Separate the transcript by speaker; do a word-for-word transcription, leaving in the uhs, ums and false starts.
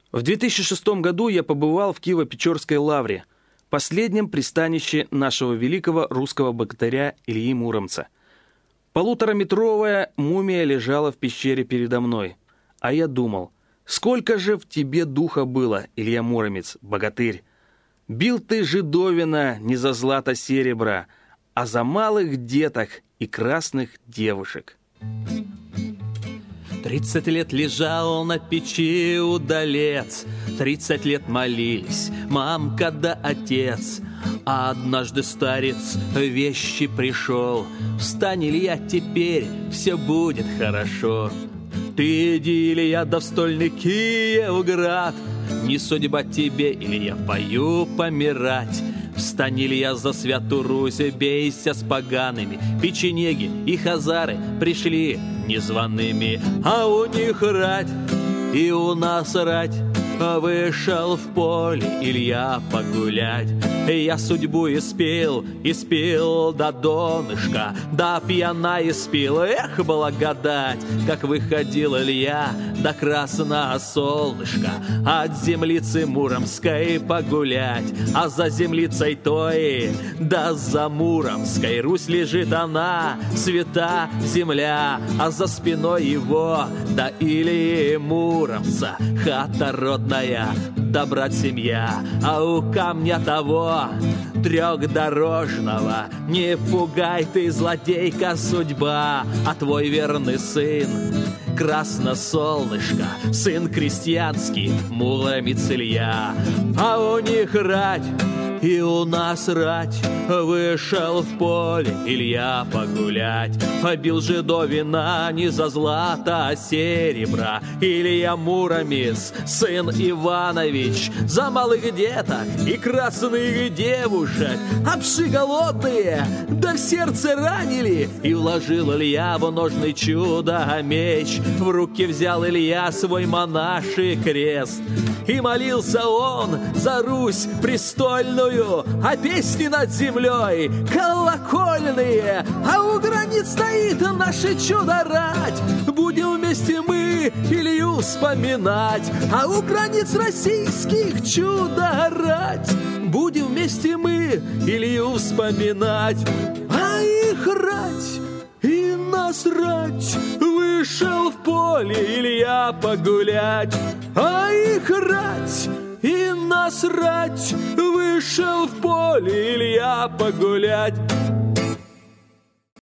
Speaker 1: В две тысячи шестом году я побывал в Киево-Печорской лавре, последнем пристанище нашего великого русского богатыря Ильи Муромца. Полутораметровая мумия лежала в пещере передо мной, а я думал, сколько же в тебе духа было, Илья Муромец, богатырь. Бил ты жидовина не за злато серебра, а за малых деток и красных девушек.
Speaker 2: Тридцать лет лежал на печи удалец, тридцать лет молились мамка да отец. А однажды старец вещи пришел: встань, Илья, теперь все будет хорошо. Ты иди, Илья, да в стольный Киевград, не судьба тебе, Илья, в бою помирать. Встань, Илья, за святую Русь, бейся с погаными. Печенеги и хазары пришли незваными, а у них рать и у нас рать. Вышел в поле Илья погулять. Я судьбу испил, испил до донышка, да пьяна испил, эх, благодать. Как выходил Илья до красного солнышка от землицы Муромской погулять. А за землицей той, да за Муромской Русь лежит она, свята земля, а за спиной его, да Ильи Муромца, хата родная, да брат семья, а у камня того трехдорожного не пугай ты, злодейка, судьба, а твой верный сын Красносолнышко, сын крестьянский, Муромец Илья. А у них рать и у нас рать. Вышел в поле Илья погулять. Побил жидовина не за злато, а серебра. Илья Муромец, сын Иванович, за малых деток и красных девушек. А псы голодные, да в сердце ранили. И вложил Илья в ножный чудо-меч. В руки взял Илья свой монаший крест. И молился он за Русь престольную, а песни над землей колокольные. А у границ стоит наше чудо-рать. Будем вместе мы Илью вспоминать. А у границ российских чудо-рать. Будем вместе мы Илью вспоминать. А их рать и нас рать. Вышел в поле Илья погулять. А их рать и насрать. Вышел в поле Илья погулять.